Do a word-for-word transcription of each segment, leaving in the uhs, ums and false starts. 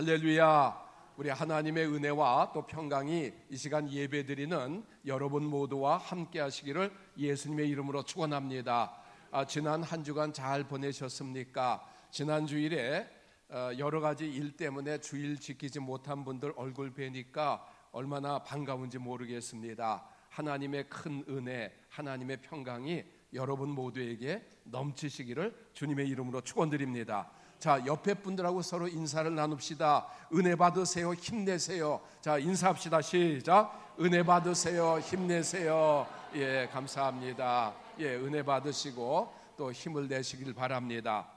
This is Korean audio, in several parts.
할렐루야. 우리 하나님의 은혜와 또 평강이 이 시간 예배드리는 여러분 모두와 함께 하시기를 예수님의 이름으로 축원합니다. 아, 지난 한 주간 잘 보내셨습니까? 지난 주일에 어, 여러 가지 일 때문에 주일 지키지 못한 분들 얼굴 뵈니까 얼마나 반가운지 모르겠습니다. 하나님의 큰 은혜, 하나님의 평강이 여러분 모두에게 넘치시기를 주님의 이름으로 축원드립니다. 자, 옆에 분들하고 서로 인사를 나눕시다. 은혜 받으세요. 힘내세요. 자, 인사합시다. 시작. 은혜 받으세요. 힘내세요. 예, 감사합니다. 예, 은혜 받으시고 또 힘을 내시길 바랍니다.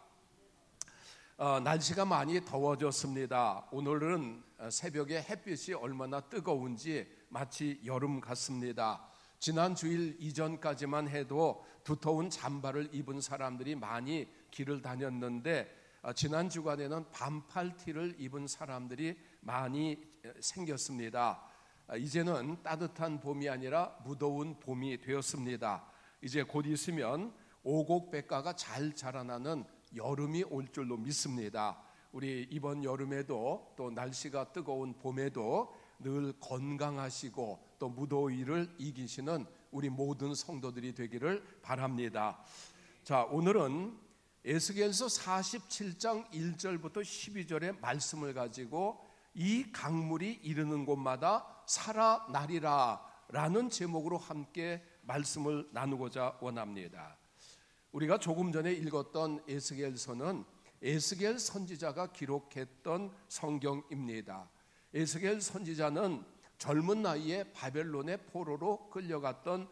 어, 날씨가 많이 더워졌습니다. 오늘은 새벽에 햇빛이 얼마나 뜨거운지 마치 여름 같습니다. 지난 주일 이전까지만 해도 두터운 잠바를 입은 사람들이 많이 길을 다녔는데 지난 주간에는 반팔티를 입은 사람들이 많이 생겼습니다. 이제는 따뜻한 봄이 아니라 무더운 봄이 되었습니다. 이제 곧 있으면 오곡백과가 잘 자라나는 여름이 올 줄로 믿습니다. 우리 이번 여름에도 또 날씨가 뜨거운 봄에도 늘 건강하시고 또 무더위를 이기시는 우리 모든 성도들이 되기를 바랍니다. 자, 오늘은 에스겔서 사십칠 장 일 절부터 십이 절의 말씀을 가지고 이 강물이 이르는 곳마다 살아나리라 라는 제목으로 함께 말씀을 나누고자 원합니다. 우리가 조금 전에 읽었던 에스겔서는 에스겔 선지자가 기록했던 성경입니다. 에스겔 선지자는 젊은 나이에 바벨론의 포로로 끌려갔던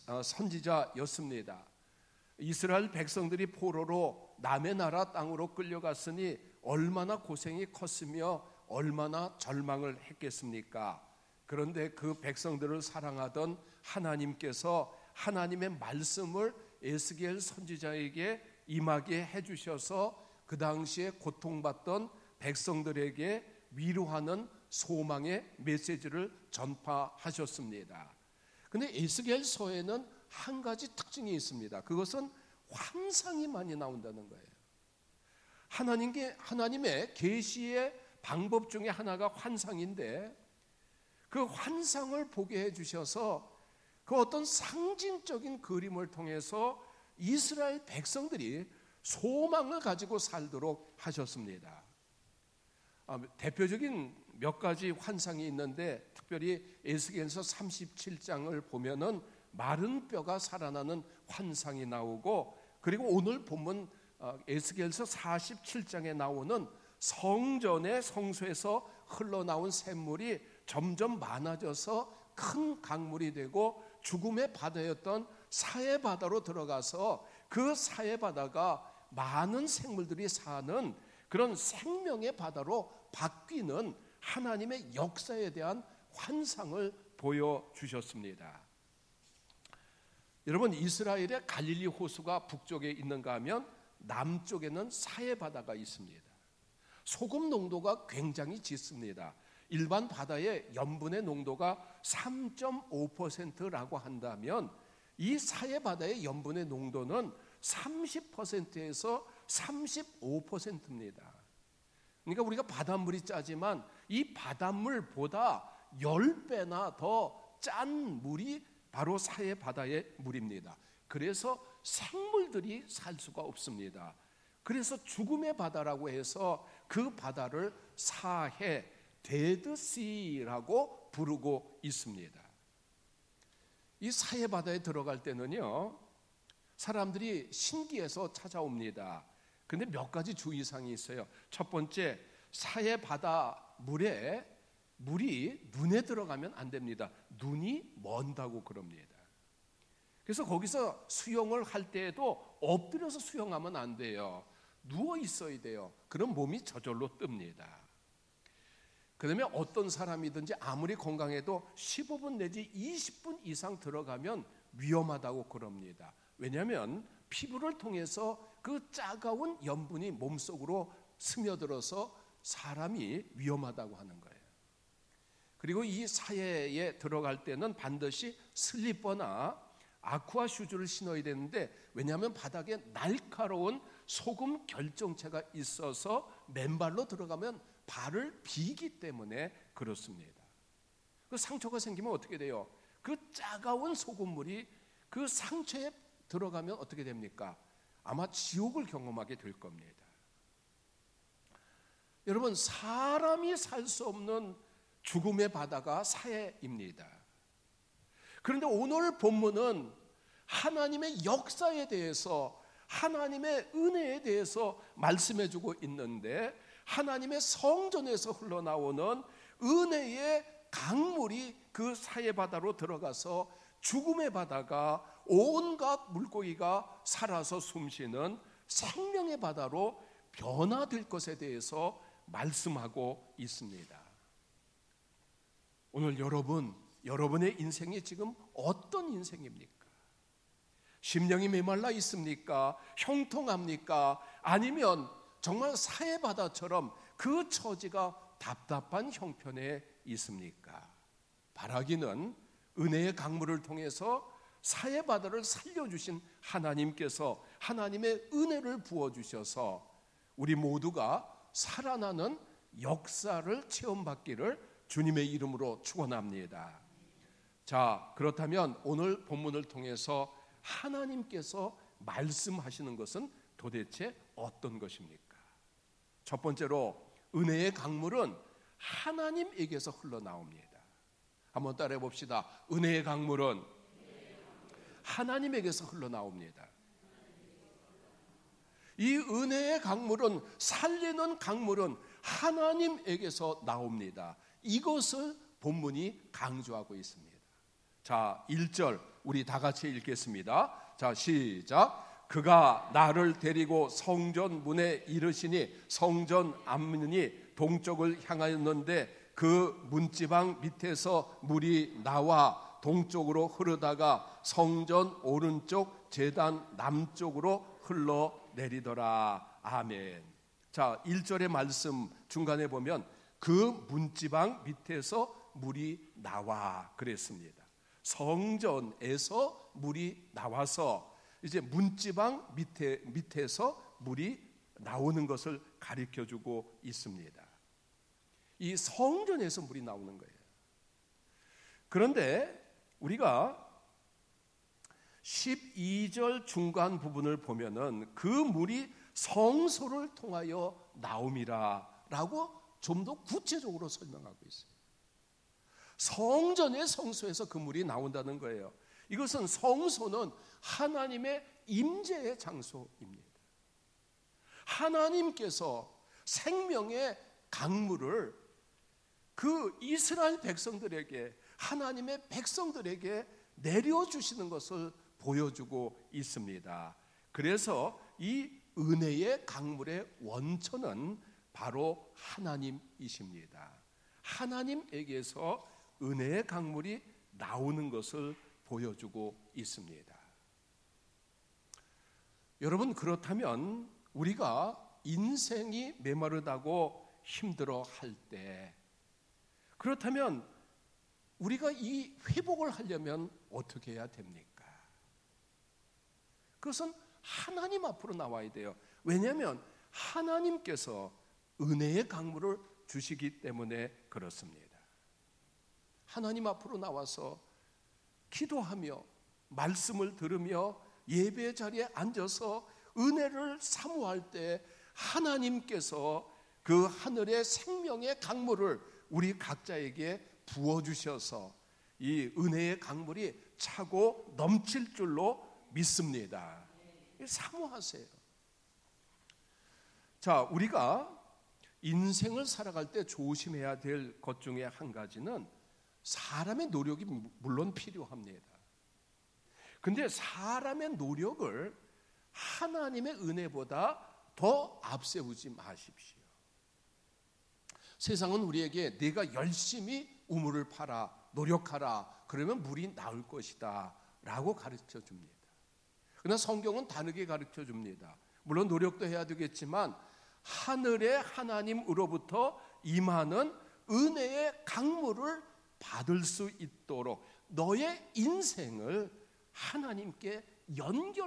선지자였습니다. 이스라엘 백성들이 포로로 남의 나라 땅으로 끌려갔으니 얼마나 고생이 컸으며 얼마나 절망을 했겠습니까? 그런데 그 백성들을 사랑하던 하나님께서 하나님의 말씀을 에스겔 선지자에게 임하게 해주셔서 그 당시에 고통받던 백성들에게 위로하는 소망의 메시지를 전파하셨습니다. 그런데 에스겔서에는 한 가지 특징이 있습니다. 그것은 환상이 많이 나온다는 거예요. 하나님께, 하나님의 계시의 방법 중에 하나가 환상인데 그 환상을 보게 해주셔서 그 어떤 상징적인 그림을 통해서 이스라엘 백성들이 소망을 가지고 살도록 하셨습니다. 아, 대표적인 몇 가지 환상이 있는데 특별히 에스겔서 삼십칠 장을 보면은 마른 뼈가 살아나는 환상이 나오고, 그리고 오늘 본문 에스겔서 사십칠 장에 나오는 성전의 성소에서 흘러나온 샘물이 점점 많아져서 큰 강물이 되고 죽음의 바다였던 사해 바다로 들어가서 그 사해 바다가 많은 생물들이 사는 그런 생명의 바다로 바뀌는 하나님의 역사에 대한 환상을 보여주셨습니다. 여러분, 이스라엘의 갈릴리 호수가 북쪽에 있는가 하면 남쪽에는 사해 바다가 있습니다. 소금 농도가 굉장히 짙습니다. 일반 바다의 염분의 농도가 삼 점 오 퍼센트라고 한다면 이 사해 바다의 염분의 농도는 삼십 퍼센트에서 삼십오 퍼센트입니다. 그러니까 우리가 바닷물이 짜지만 이 바닷물보다 십 배나 더 짠 물이 바로 사해 바다의 물입니다. 그래서 생물들이 살 수가 없습니다. 그래서 죽음의 바다라고 해서 그 바다를 사해 데드시라고 부르고 있습니다. 이 사해 바다에 들어갈 때는요, 사람들이 신기해서 찾아옵니다. 근데 몇 가지 주의사항이 있어요. 첫 번째, 사해 바다 물에 물이 눈에 들어가면 안 됩니다. 눈이 먼다고 그럽니다. 그래서 거기서 수영을 할 때에도 엎드려서 수영하면 안 돼요. 누워 있어야 돼요. 그럼 몸이 저절로 뜹니다. 그다음에 어떤 사람이든지 아무리 건강해도 십오 분 내지 이십 분 이상 들어가면 위험하다고 그럽니다. 왜냐하면 피부를 통해서 그 차가운 염분이 몸속으로 스며들어서 사람이 위험하다고 하는 거예요. 그리고 이 사해에 들어갈 때는 반드시 슬리퍼나 아쿠아 슈즈를 신어야 되는데, 왜냐하면 바닥에 날카로운 소금 결정체가 있어서 맨발로 들어가면 발을 비기 때문에 그렇습니다. 그 상처가 생기면 어떻게 돼요? 그 차가운 소금물이 그 상처에 들어가면 어떻게 됩니까? 아마 지옥을 경험하게 될 겁니다. 여러분, 사람이 살 수 없는 죽음의 바다가 사해입니다. 그런데 오늘 본문은 하나님의 역사에 대해서, 하나님의 은혜에 대해서 말씀해주고 있는데, 하나님의 성전에서 흘러나오는 은혜의 강물이 그 사해바다로 들어가서 죽음의 바다가 온갖 물고기가 살아서 숨쉬는 생명의 바다로 변화될 것에 대해서 말씀하고 있습니다. 오늘 여러분, 여러분의 인생이 지금 어떤 인생입니까? 심령이 메말라 있습니까? 형통합니까? 아니면 정말 사해바다처럼 그 처지가 답답한 형편에 있습니까? 바라기는 은혜의 강물을 통해서 사해바다를 살려주신 하나님께서 하나님의 은혜를 부어주셔서 우리 모두가 살아나는 역사를 체험받기를 주님의 이름으로 축원합니다. 자, 그렇다면 오늘 본문을 통해서 하나님께서 말씀하시는 것은 도대체 어떤 것입니까? 첫 번째로 은혜의 강물은 하나님에게서 흘러나옵니다. 한번 따라해 봅시다. 은혜의 강물은 하나님에게서 흘러나옵니다. 이 은혜의 강물은, 살리는 강물은 하나님에게서 나옵니다. 이것을 본문이 강조하고 있습니다. 자, 일 절 우리 다 같이 읽겠습니다. 자, 시작. 그가 나를 데리고 성전 문에 이르시니 성전 앞문이 동쪽을 향하였는데 그 문지방 밑에서 물이 나와 동쪽으로 흐르다가 성전 오른쪽 제단 남쪽으로 흘러내리더라. 아멘. 자, 일 절의 말씀 중간에 보면 그 문지방 밑에서 물이 나와 그랬습니다. 성전에서 물이 나와서 이제 문지방 밑에, 밑에서 물이 나오는 것을 가르쳐주고 있습니다. 이 성전에서 물이 나오는 거예요. 그런데 우리가 십이 절 중간 부분을 보면은 그 물이 성소를 통하여 나옴이라 라고 좀 더 구체적으로 설명하고 있어요. 성전의 성소에서 그 물이 나온다는 거예요. 이것은 성소는 하나님의 임재의 장소입니다. 하나님께서 생명의 강물을 그 이스라엘 백성들에게, 하나님의 백성들에게 내려주시는 것을 보여주고 있습니다. 그래서 이 은혜의 강물의 원천은 바로 하나님이십니다. 하나님에게서 은혜의 강물이 나오는 것을 보여주고 있습니다. 여러분, 그렇다면 우리가 인생이 메마르다고 힘들어 할 때, 그렇다면 우리가 이 회복을 하려면 어떻게 해야 됩니까? 그것은 하나님 앞으로 나와야 돼요. 왜냐하면 하나님께서 은혜의 강물을 주시기 때문에 그렇습니다. 하나님 앞으로 나와서 기도하며 말씀을 들으며 예배 자리에 앉아서 은혜를 사모할 때 하나님께서 그 하늘의 생명의 강물을 우리 각자에게 부어주셔서 이 은혜의 강물이 차고 넘칠 줄로 믿습니다. 사모하세요. 자, 우리가 인생을 살아갈 때 조심해야 될 것 중에 한 가지는 사람의 노력이 물론 필요합니다. 근데 사람의 노력을 하나님의 은혜보다 더 앞세우지 마십시오. 세상은 우리에게 내가 열심히 우물을 파라, 노력하라, 그러면 물이 나올 것이다 라고 가르쳐 줍니다. 그러나 성경은 다르게 가르쳐 줍니다. 물론 노력도 해야 되겠지만 하늘의 하나님으로부터 임하는 은혜의 강물을 받을 수 있도록 너의 인생을 하나님께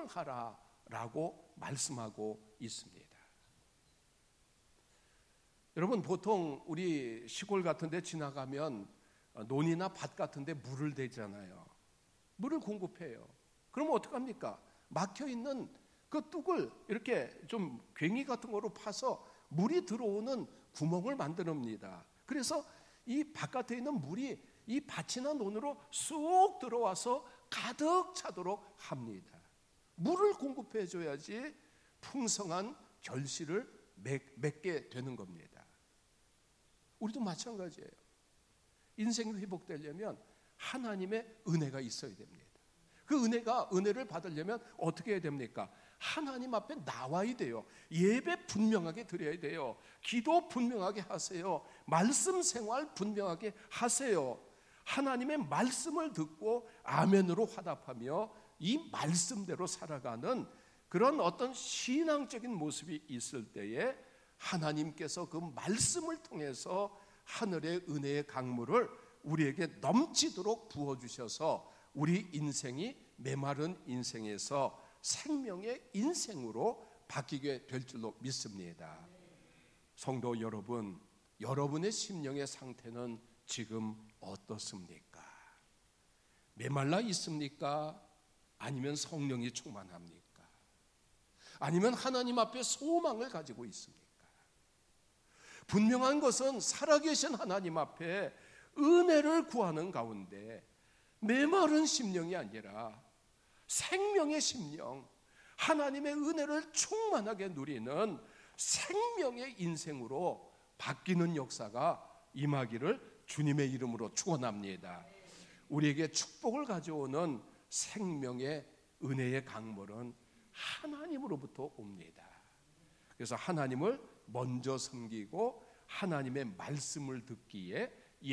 연결하라 라고 말씀하고 있습니다. 여러분, 보통 우리 시골 같은 데 지나가면 논이나 밭 같은 데 물을 대잖아요. 물을 공급해요. 그러면 어떡합니까? 막혀있는 그 뚝을 이렇게 좀 괭이 같은 거로 파서 물이 들어오는 구멍을 만듭니다. 그래서 이 바깥에 있는 물이 이 밭이나 논으로 쑥 들어와서 가득 차도록 합니다. 물을 공급해 줘야지 풍성한 결실을 맺게 되는 겁니다. 우리도 마찬가지예요. 인생이 회복되려면 하나님의 은혜가 있어야 됩니다. 그 은혜가 은혜를 받으려면 어떻게 해야 됩니까? 하나님 앞에 나와야 돼요. 예배 분명하게 드려야 돼요. 기도 분명하게 하세요. 말씀 생활 분명하게 하세요. 하나님의 말씀을 듣고 아멘으로 화답하며 이 말씀대로 살아가는 그런 어떤 신앙적인 모습이 있을 때에 하나님께서 그 말씀을 통해서 하늘의 은혜의 강물을 우리에게 넘치도록 부어주셔서 우리 인생이 메마른 인생에서 생명의 인생으로 바뀌게 될 줄로 믿습니다. 성도 여러분, 여러분의 심령의 상태는 지금 어떻습니까? 메말라 있습니까? 아니면 성령이 충만합니까? 아니면 하나님 앞에 소망을 가지고 있습니까? 분명한 것은 살아계신 하나님 앞에 은혜를 구하는 가운데 메마른 심령이 아니라 생명의 심령, 하나님의 은혜를 충만하게 누리는 생명의 인생으로 바뀌는 역사가 임하기를 주님의 이름으로 축원합니다. 우리에게 축복을 가져오는 생명의 은혜의 강물은 하나님으로부터 옵니다. 그래서 하나님을 먼저 섬기고 하나님의 말씀을 듣기에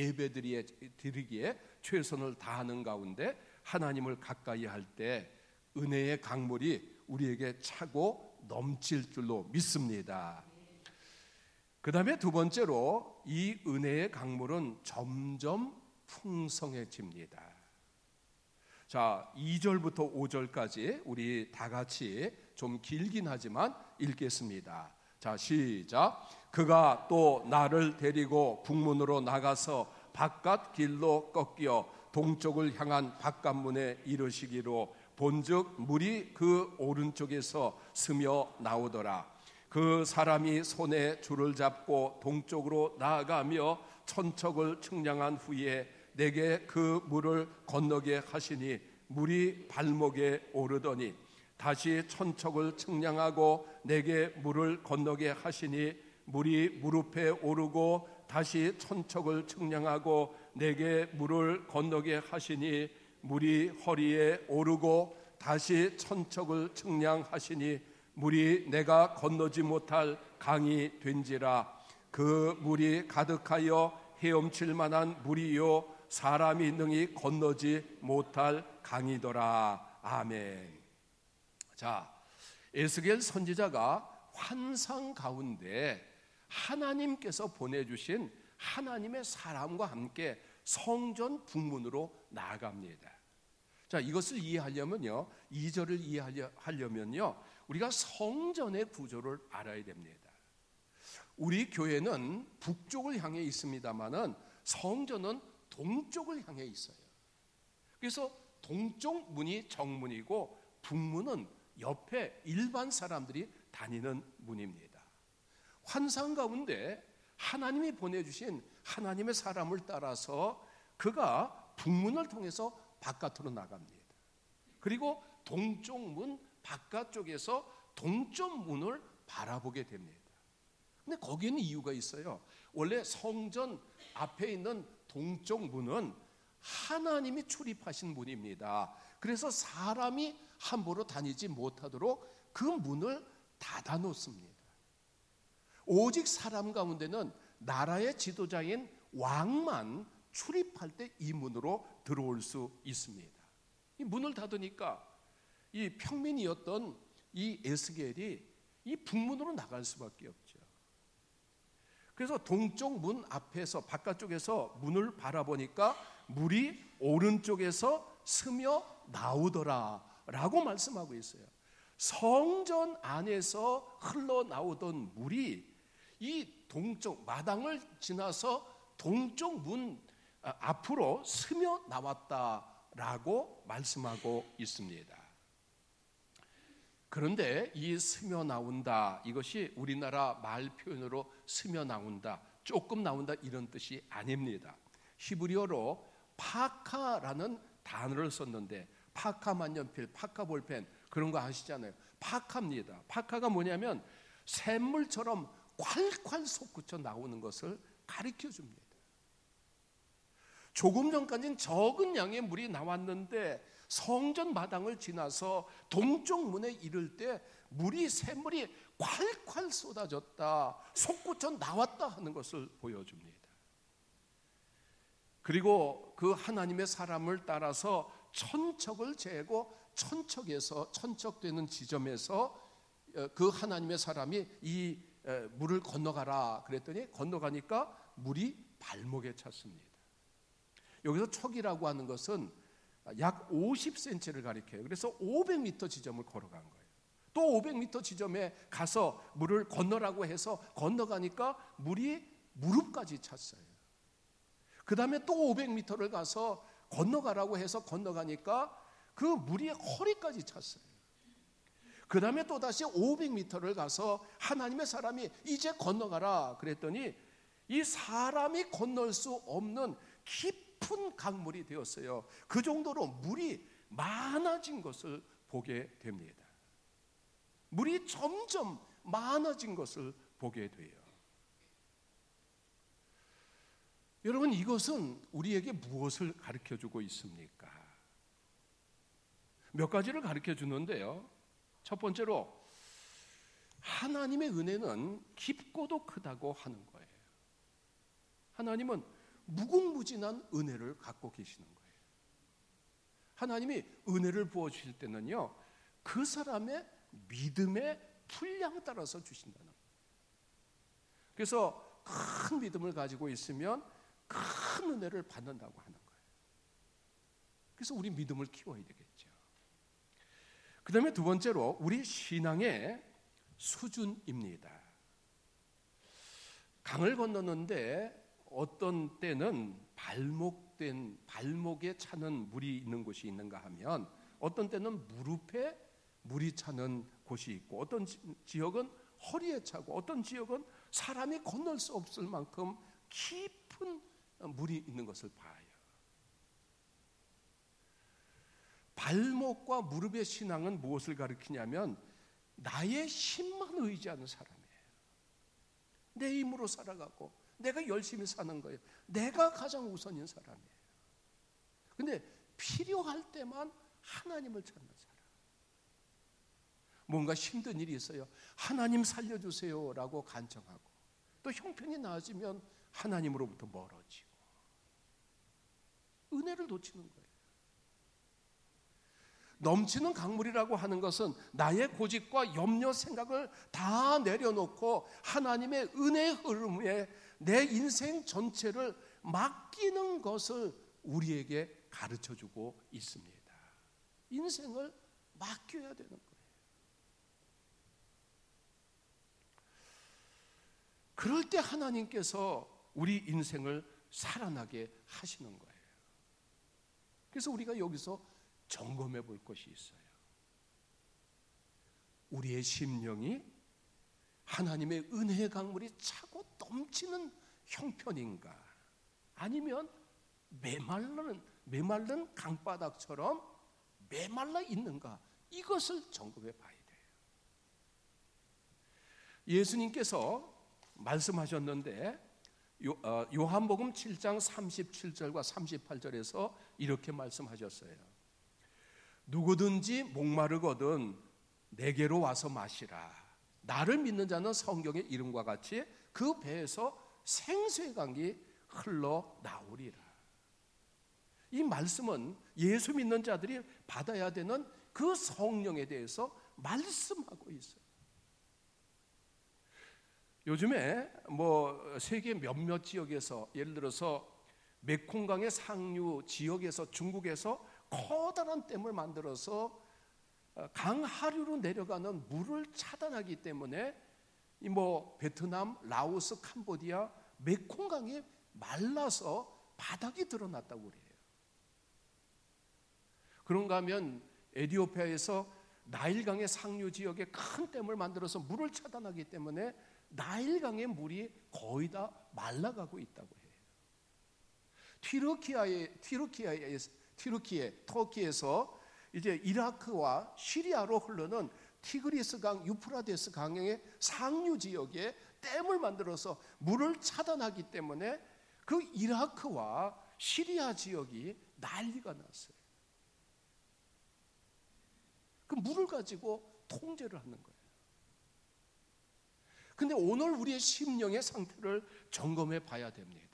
예배드리기에 최선을 다하는 가운데 하나님을 가까이 할 때 은혜의 강물이 우리에게 차고 넘칠 줄로 믿습니다. 그 다음에 두 번째로 이 은혜의 강물은 점점 풍성해집니다. 자, 이 절부터 오 절까지 우리 다 같이 좀 길긴 하지만 읽겠습니다. 자, 시작. 그가 또 나를 데리고 북문으로 나가서 바깥 길로 꺾여 동쪽을 향한 바깥문에 이르시기로 본즉 물이 그 오른쪽에서 스며 나오더라. 그 사람이 손에 줄을 잡고 동쪽으로 나아가며 천척을 측량한 후에 내게 그 물을 건너게 하시니 물이 발목에 오르더니 다시 천척을 측량하고 내게 물을 건너게 하시니 물이 무릎에 오르고 다시 천척을 측량하고 내게 물을 건너게 하시니 물이 허리에 오르고 다시 천척을 측량하시니 물이 내가 건너지 못할 강이 된지라. 그 물이 가득하여 헤엄칠 만한 물이요 사람이 능히 건너지 못할 강이더라. 아멘. 자, 에스겔 선지자가 환상 가운데 하나님께서 보내주신 하나님의 사람과 함께 성전 북문으로 나아갑니다. 자, 이것을 이해하려면요, 이 절을 이해하려면요, 우리가 성전의 구조를 알아야 됩니다. 우리 교회는 북쪽을 향해 있습니다만은 성전은 동쪽을 향해 있어요. 그래서 동쪽 문이 정문이고 북문은 옆에 일반 사람들이 다니는 문입니다. 환상 가운데 하나님이 보내주신 하나님의 사람을 따라서 그가 북문을 통해서 바깥으로 나갑니다. 그리고 동쪽 문 바깥쪽에서 동쪽 문을 바라보게 됩니다. 근데 거기에는 이유가 있어요. 원래 성전 앞에 있는 동쪽 문은 하나님이 출입하신 문입니다. 그래서 사람이 함부로 다니지 못하도록 그 문을 닫아 놓습니다. 오직 사람 가운데는 나라의 지도자인 왕만 출입할 때 이 문으로 들어올 수 있습니다. 이 문을 닫으니까 이 평민이었던 이 에스겔이 이 북문으로 나갈 수밖에 없죠. 그래서 동쪽 문 앞에서 바깥쪽에서 문을 바라보니까 물이 오른쪽에서 스며 나오더라 라고 말씀하고 있어요. 성전 안에서 흘러나오던 물이 이 동쪽 마당을 지나서 동쪽 문 앞으로 스며 나왔다라고 말씀하고 있습니다. 그런데 이 스며 나온다, 이것이 우리나라 말 표현으로 스며 나온다, 조금 나온다 이런 뜻이 아닙니다. 히브리어로 파카라는 단어를 썼는데, 파카 만년필, 파카 볼펜 그런 거 아시잖아요. 파카입니다. 파카가 뭐냐면 샘물처럼 콸콸 솟구쳐 나오는 것을 가리켜 줍니다. 조금 전까지는 적은 양의 물이 나왔는데 성전 마당을 지나서 동쪽 문에 이를 때 물이, 샘물이 콸콸 쏟아졌다, 솟구쳐 나왔다 하는 것을 보여줍니다. 그리고 그 하나님의 사람을 따라서 천척을 재고 천척에서, 천척되는 지점에서 그 하나님의 사람이 이 물을 건너가라 그랬더니 건너가니까 물이 발목에 찼습니다. 여기서 척이라고 하는 것은 약 오십 센티미터를 가리켜요. 그래서 오백 미터 지점을 걸어간 거예요. 또 오백 미터 지점에 가서 물을 건너라고 해서 건너가니까 물이 무릎까지 찼어요. 그 다음에 또 오백 미터를 가서 건너가라고 해서 건너가니까 그 물이 허리까지 찼어요. 그 다음에 또 다시 오백 미터를 가서 하나님의 사람이 이제 건너가라 그랬더니 이 사람이 건널 수 없는 깊은 강물이 되었어요. 그 정도로 물이 많아진 것을 보게 됩니다. 물이 점점 많아진 것을 보게 돼요. 여러분, 이것은 우리에게 무엇을 가르쳐주고 있습니까? 몇 가지를 가르쳐주는데요. 첫 번째로 하나님의 은혜는 깊고도 크다고 하는 거예요. 하나님은 무궁무진한 은혜를 갖고 계시는 거예요. 하나님이 은혜를 부어주실 때는요, 그 사람의 믿음의 분량 따라서 주신다는 거예요. 그래서 큰 믿음을 가지고 있으면 큰 은혜를 받는다고 하는 거예요. 그래서 우리 믿음을 키워야 되겠죠. 그 다음에 두 번째로 우리 신앙의 수준입니다. 강을 건너는데 어떤 때는 발목된, 발목에 차는 물이 있는 곳이 있는가 하면 어떤 때는 무릎에 물이 차는 곳이 있고, 어떤 지역은 허리에 차고, 어떤 지역은 사람이 건널 수 없을 만큼 깊은 물이 있는 것을 봐요. 발목과 무릎의 신앙은 무엇을 가리키냐면 나의 힘만 의지하는 사람이에요. 내 힘으로 살아가고 내가 열심히 사는 거예요. 내가 가장 우선인 사람이에요. 근데 필요할 때만 하나님을 찾는 사람. 뭔가 힘든 일이 있어요. 하나님 살려주세요 라고 간청하고, 또 형편이 나아지면 하나님으로부터 멀어지고, 은혜를 놓치는 거예요. 넘치는 강물이라고 하는 것은 나의 고집과 염려, 생각을 다 내려놓고 하나님의 은혜의 흐름에 내 인생 전체를 맡기는 것을 우리에게 가르쳐주고 있습니다. 인생을 맡겨야 되는 거예요. 그럴 때 하나님께서 우리 인생을 살아나게 하시는 거예요. 그래서 우리가 여기서 점검해 볼 것이 있어요. 우리의 심령이 하나님의 은혜의 강물이 차고 넘치는 형편인가, 아니면 메말른, 메말른 강바닥처럼 메말라 있는가, 이것을 점검해 봐야 돼요. 예수님께서 말씀하셨는데 요한복음 칠 장 삼십칠 절과 삼십팔 절에서 이렇게 말씀하셨어요. 누구든지 목마르거든 내게로 와서 마시라. 나를 믿는 자는 성경의 이름과 같이 그 배에서 생수의 강이 흘러나오리라. 이 말씀은 예수 믿는 자들이 받아야 되는 그 성령에 대해서 말씀하고 있어요. 요즘에 뭐 세계 몇몇 지역에서, 예를 들어서 메콩강의 상류 지역에서, 중국에서 커다란 댐을 만들어서 강 하류로 내려가는 물을 차단하기 때문에 이 뭐 베트남, 라오스, 캄보디아 메콩강이 말라서 바닥이 드러났다고 그래요. 그런가 하면 에티오피아에서 나일강의 상류 지역에 큰 댐을 만들어서 물을 차단하기 때문에 나일강의 물이 거의 다 말라가고 있다고 해요. 튀르키아에 튀르키아에 튀르키예 터키에서 이제 이라크와 시리아로 흐르는 티그리스 강, 유프라데스 강의 상류 지역에 댐을 만들어서 물을 차단하기 때문에 그 이라크와 시리아 지역이 난리가 났어요. 그 물을 가지고 통제를 하는 거예요. 근데 오늘 우리의 심령의 상태를 점검해 봐야 됩니다.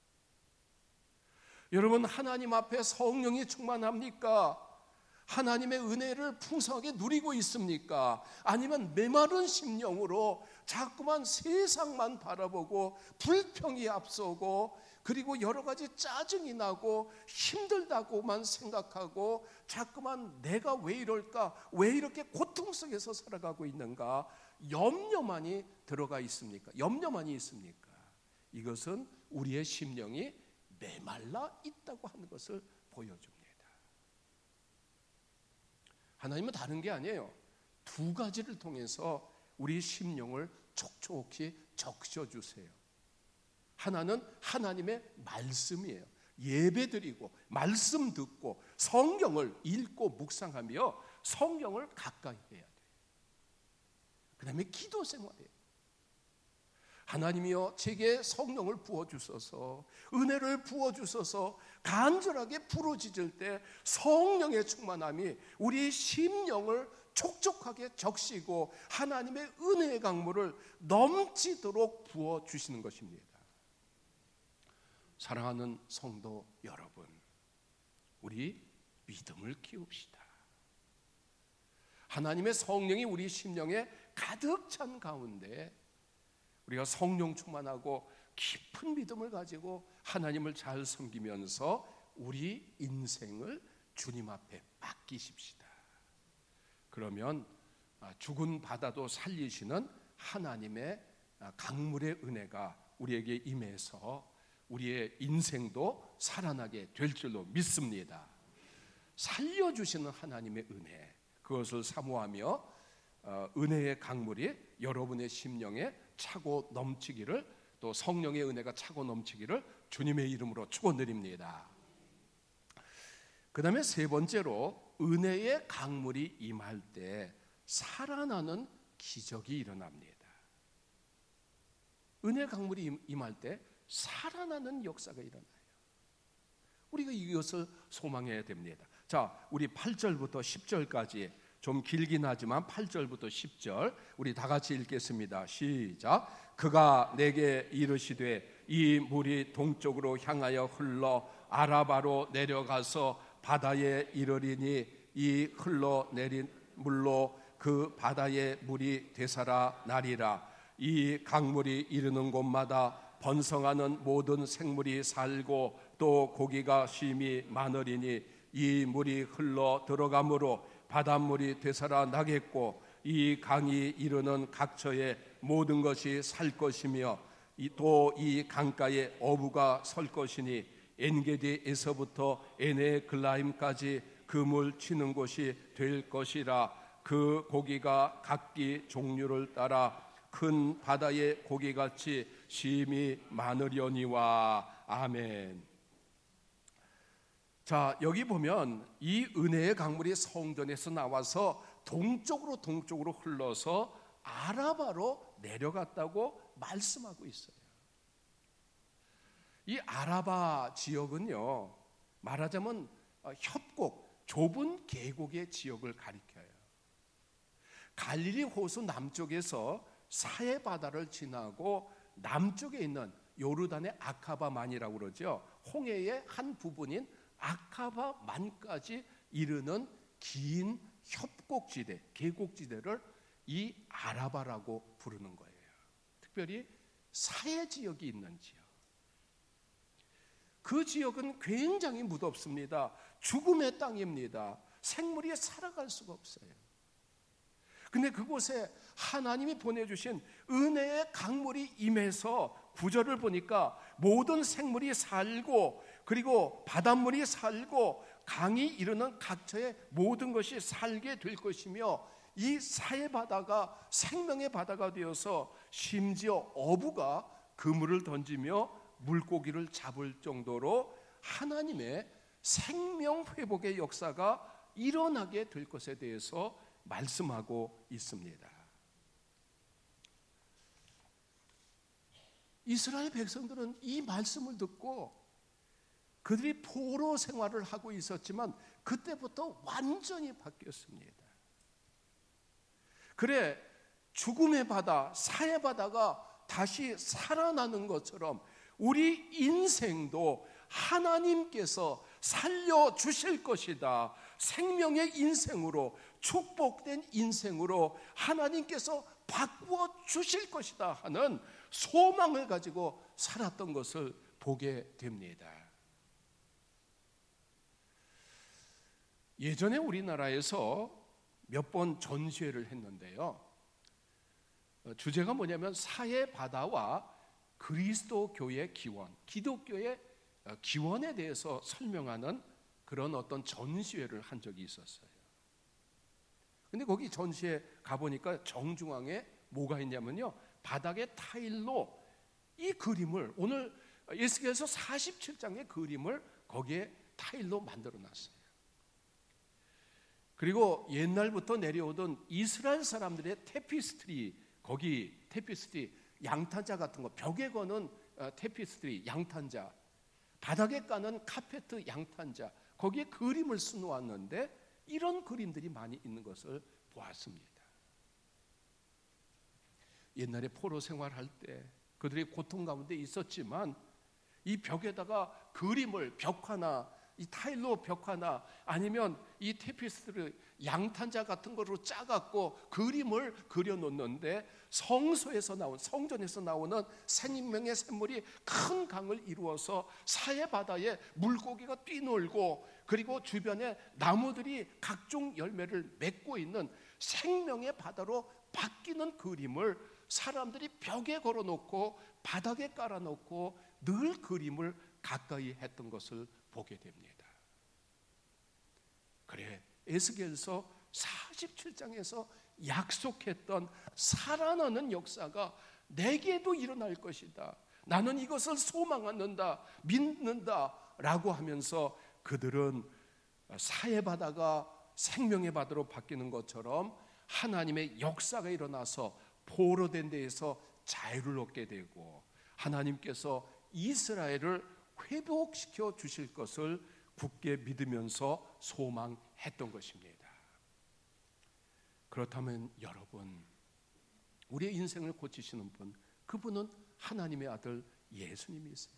여러분, 하나님 앞에 성령이 충만합니까? 하나님의 은혜를 풍성하게 누리고 있습니까? 아니면 메마른 심령으로 자꾸만 세상만 바라보고 불평이 앞서고 그리고 여러 가지 짜증이 나고 힘들다고만 생각하고 자꾸만 내가 왜 이럴까? 왜 이렇게 고통 속에서 살아가고 있는가? 염려만이 들어가 있습니까? 염려만이 있습니까? 이것은 우리의 심령이 메말라 있다고 하는 것을 보여줍니다. 하나님은 다른 게 아니에요. 두 가지를 통해서 우리 심령을 촉촉히 적셔주세요. 하나는 하나님의 말씀이에요. 예배드리고 말씀 듣고 성경을 읽고 묵상하며 성경을 가까이 해야 돼요. 그 다음에 기도 생활이에요. 하나님이여 제게 성령을 부어주소서, 은혜를 부어주소서. 간절하게 부르짖을 때 성령의 충만함이 우리 심령을 촉촉하게 적시고 하나님의 은혜의 강물을 넘치도록 부어주시는 것입니다. 사랑하는 성도 여러분, 우리 믿음을 키웁시다. 하나님의 성령이 우리 심령에 가득 찬 가운데 우리가 성령 충만하고 깊은 믿음을 가지고 하나님을 잘 섬기면서 우리 인생을 주님 앞에 맡기십시다. 그러면 죽은 바다도 살리시는 하나님의 강물의 은혜가 우리에게 임해서 우리의 인생도 살아나게 될 줄로 믿습니다. 살려주시는 하나님의 은혜, 그것을 사모하며 은혜의 강물이 여러분의 심령에 차고 넘치기를, 또 성령의 은혜가 차고 넘치기를 주님의 이름으로 축원드립니다. 그 다음에 세 번째로 은혜의 강물이 임할 때 살아나는 기적이 일어납니다. 은혜의 강물이 임할 때 살아나는 역사가 일어나요. 우리가 이것을 소망해야 됩니다. 자, 우리 팔 절부터 십 절까지 좀 길긴 하지만 팔 절부터 십 절 우리 다 같이 읽겠습니다. 시작. 그가 내게 이르시되 이 물이 동쪽으로 향하여 흘러 아라바로 내려가서 바다에 이르리니 이 흘러내린 물로 그 바다의 물이 되살아 나리라. 이 강물이 이르는 곳마다 번성하는 모든 생물이 살고 또 고기가 심히 많으리니 이 물이 흘러 들어가므로 바닷물이 되살아 나겠고 이 강이 이르는 각처에 모든 것이 살 것이며 또 이 강가에 어부가 설 것이니 엔게디에서부터 에네글라임까지 그물 치는 곳이 될 것이라. 그 고기가 각기 종류를 따라 큰 바다의 고기같이 심히 많으려니와. 아멘. 자, 여기 보면 이 은혜의 강물이 성전에서 나와서 동쪽으로 동쪽으로 흘러서 아라바로 내려갔다고 말씀하고 있어요. 이 아라바 지역은요, 말하자면 협곡, 좁은 계곡의 지역을 가리켜요. 갈릴리 호수 남쪽에서 사해 바다를 지나고 남쪽에 있는 요르단의 아카바만이라고 그러죠. 홍해의 한 부분인 아카바만까지 이르는 긴 협곡지대, 계곡지대를 이 아라바라고 부르는 거예요. 특별히 사해 지역이 있는 지역. 그 지역은 굉장히 무덥습니다. 죽음의 땅입니다. 생물이 살아갈 수가 없어요. 근데 그곳에 하나님이 보내주신 은혜의 강물이 임해서 구절을 보니까 모든 생물이 살고 그리고 바닷물이 살고 강이 이르는 각처의 모든 것이 살게 될 것이며 이 사해 바다가 생명의 바다가 되어서 심지어 어부가 그물을 던지며 물고기를 잡을 정도로 하나님의 생명 회복의 역사가 일어나게 될 것에 대해서 말씀하고 있습니다. 이스라엘 백성들은 이 말씀을 듣고 그들이 포로 생활을 하고 있었지만 그때부터 완전히 바뀌었습니다. 그래 죽음의 바다, 사해 바다가 다시 살아나는 것처럼 우리 인생도 하나님께서 살려주실 것이다. 생명의 인생으로, 축복된 인생으로 하나님께서 바꾸어 주실 것이다 하는 소망을 가지고 살았던 것을 보게 됩니다. 예전에 우리나라에서 몇 번 전시회를 했는데요, 주제가 뭐냐면 사해 바다와 그리스도 교의 기원, 기독교의 기원에 대해서 설명하는 그런 어떤 전시회를 한 적이 있었어요. 근데 거기 전시회 가보니까 정중앙에 뭐가 있냐면요, 바닥에 타일로 이 그림을, 오늘 에스겔서 사십칠 장의 그림을 거기에 타일로 만들어 놨어요. 그리고 옛날부터 내려오던 이스라엘 사람들의 테피스트리, 거기 테피스트리, 양탄자 같은 거, 벽에 거는 테피스트리, 양탄자, 바닥에 까는 카페트, 양탄자, 거기에 그림을 수놓았는데 이런 그림들이 많이 있는 것을 보았습니다. 옛날에 포로 생활할 때 그들이 고통 가운데 있었지만 이 벽에다가 그림을, 벽화나 이 타일로 벽화나 아니면 이 테피스트리, 양탄자 같은 거로 짜갖고 그림을 그려놓는데 성소에서 나온, 성전에서 나오는 생명의 샘물이 큰 강을 이루어서 사해 바다에 물고기가 뛰놀고 그리고 주변에 나무들이 각종 열매를 맺고 있는 생명의 바다로 바뀌는 그림을 사람들이 벽에 걸어놓고 바닥에 깔아놓고 늘 그림을 가까이 했던 것을 보게 됩니다. 그래, 에스겔서 사십칠 장에서 약속했던 살아나는 역사가 내게도 일어날 것이다, 나는 이것을 소망한다, 믿는다 라고 하면서 그들은 사해 바다가 생명의 바다로 바뀌는 것처럼 하나님의 역사가 일어나서 포로된 데에서 자유를 얻게 되고 하나님께서 이스라엘을 회복시켜 주실 것을 굳게 믿으면서 소망했던 것입니다. 그렇다면 여러분, 우리의 인생을 고치시는 분, 그분은 하나님의 아들 예수님이세요.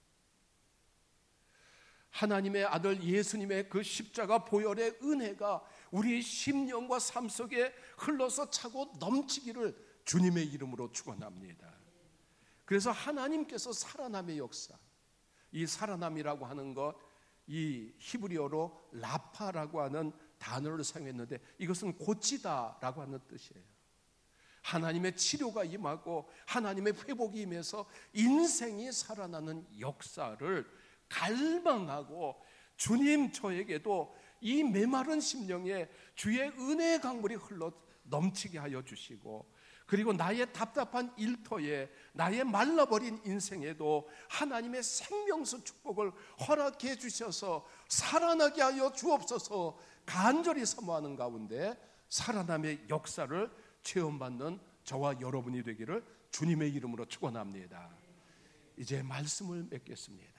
하나님의 아들 예수님의 그 십자가 보혈의 은혜가 우리의 심령과 삶 속에 흘러서 차고 넘치기를 주님의 이름으로 축원합니다. 그래서 하나님께서 살아남의 역사, 이 살아남이라고 하는 것, 이 히브리어로 라파라고 하는 단어를 사용했는데 이것은 고치다라고 하는 뜻이에요. 하나님의 치료가 임하고 하나님의 회복이 임해서 인생이 살아나는 역사를 갈망하고, 주님 저에게도 이 메마른 심령에 주의 은혜의 강물이 흘러 넘치게 하여 주시고, 그리고 나의 답답한 일터에, 나의 말라버린 인생에도 하나님의 생명수 축복을 허락해 주셔서 살아나게 하여 주옵소서 간절히 사모하는 가운데 살아남의 역사를 체험받는 저와 여러분이 되기를 주님의 이름으로 축원합니다. 이제 말씀을 맺겠습니다.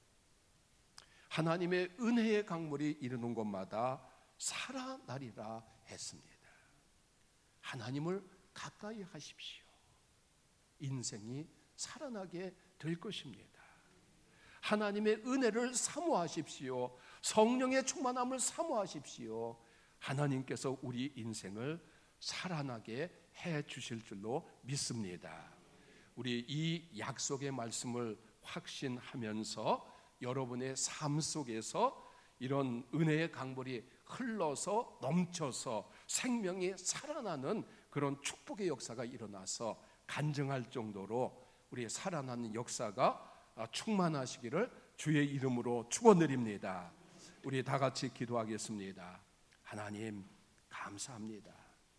하나님의 은혜의 강물이 이르는 곳마다 살아나리라 했습니다. 하나님을 가까이 하십시오. 인생이 살아나게 될 것입니다. 하나님의 은혜를 사모하십시오. 성령의 충만함을 사모하십시오. 하나님께서 우리 인생을 살아나게 해 주실 줄로 믿습니다. 우리 이 약속의 말씀을 확신하면서 여러분의 삶 속에서 이런 은혜의 강물이 흘러서 넘쳐서 생명이 살아나는 그런 축복의 역사가 일어나서 간증할 정도로 우리의 살아나는 역사가 충만하시기를 주의 이름으로 축원드립니다. 우리 다 같이 기도하겠습니다. 하나님 감사합니다.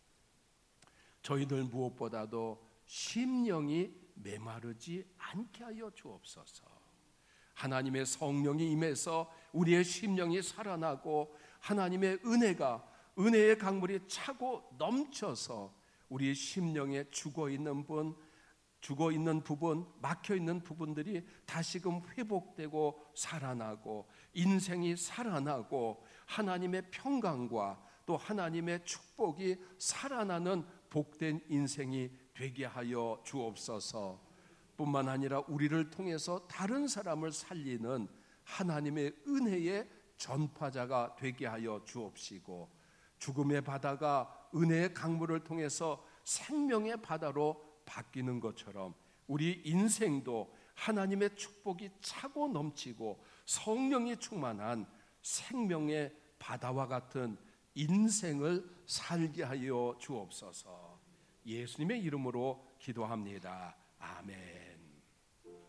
저희들 무엇보다도 심령이 메마르지 않게 하여 주옵소서. 하나님의 성령이 임해서 우리의 심령이 살아나고 하나님의 은혜가 은혜의 강물이 차고 넘쳐서 우리의 심령에 죽어있는 분, 죽어있는 부분, 막혀있는 부분들이 다시금 회복되고 살아나고 인생이 살아나고 하나님의 평강과 또 하나님의 축복이 살아나는 복된 인생이 되게 하여 주옵소서. 뿐만 아니라 우리를 통해서 다른 사람을 살리는 하나님의 은혜의 전파자가 되게 하여 주옵시고, 죽음의 바다가 은혜의 강물을 통해서 생명의 바다로 바뀌는 것처럼 우리 인생도 하나님의 축복이 차고 넘치고 성령이 충만한 생명의 바다와 같은 인생을 살게 하여 주옵소서. 예수님의 이름으로 기도합니다. 아멘.